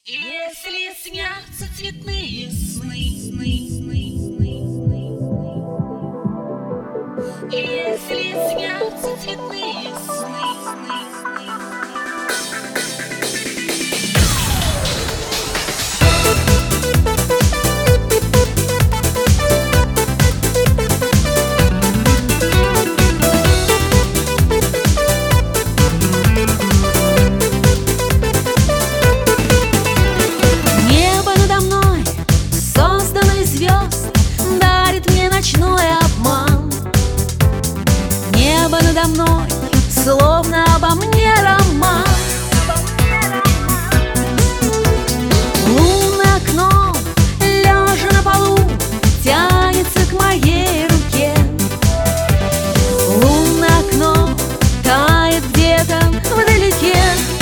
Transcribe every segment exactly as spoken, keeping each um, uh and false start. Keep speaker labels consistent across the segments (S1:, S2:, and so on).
S1: Если снятся цветные сны, сны, сны, сны, сны, сны. Если снятся цветные сны, сны, сны,
S2: надо мной, словно обо мне роман. Лунное окно, лежа на полу, тянется к моей руке. Лунное окно тает где-то вдалеке.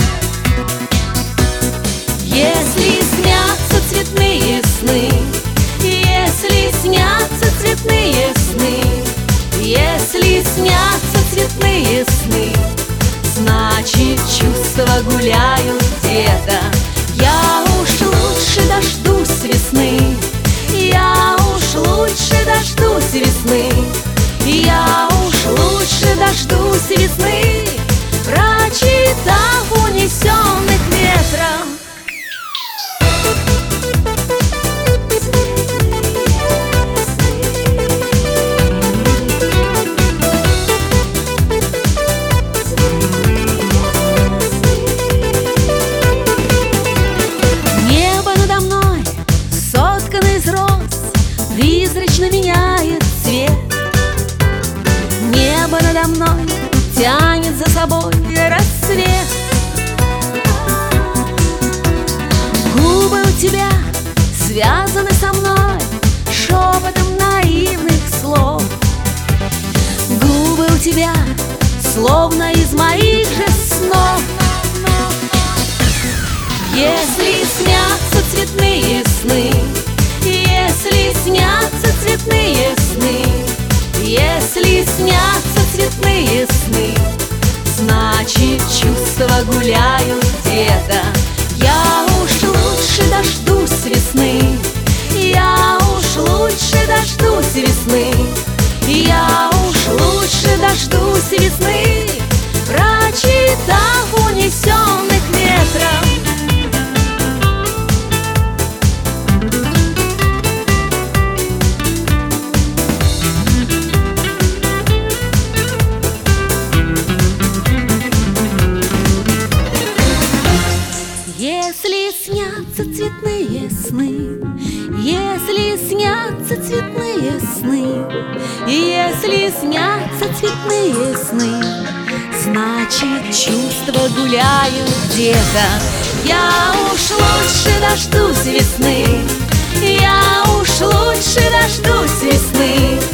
S2: Если снятся цветные сны, если снятся цветные сны, если снятся цветные сны, значит, чувства гуляют где-то. Я уж лучше дождусь весны, я уж лучше дождусь весны, я уж лучше дождусь весны, прочитав унесенных ветром. Призрачно меняет цвет. Небо надо мной тянет за собой рассвет. Губы у тебя связаны со мной шепотом наивных слов. Губы у тебя словно из моих же снов. Если снятся цветные сны, если снятся цветные сны, если снятся цветные сны, значит, чувства гуляют где-то. Я уж лучше дождусь весны, я уж лучше дождусь весны, я уж лучше дождусь весны, прочитав унесенных ветром. Если снятся цветные сны, если снятся цветные сны, если снятся цветные сны, значит, чувства гуляют где-то. Я уж лучше дождусь весны, я уж лучше дождусь весны,